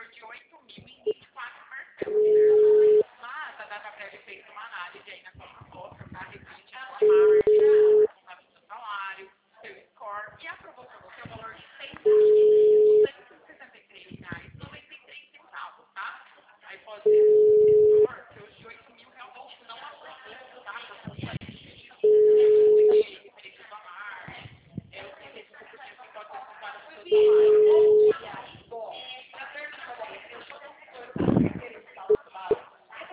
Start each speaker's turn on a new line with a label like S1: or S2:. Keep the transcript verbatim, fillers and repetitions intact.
S1: de oito mil e vinte e quatro parcelas. Mas a Dataprev fez uma análise aí na sua proposta, tá? Refletindo a margem, responsável do seu salário, seu score, e aprovou para você o valor de seis mil duzentos e sessenta e três reais e noventa e três centavos, tá? Aí pode ser esse valor, que os de oito mil realmente não aprovou, tá? Por conta disso, referente à margem, é o que pode ser culpado pelo seu salário.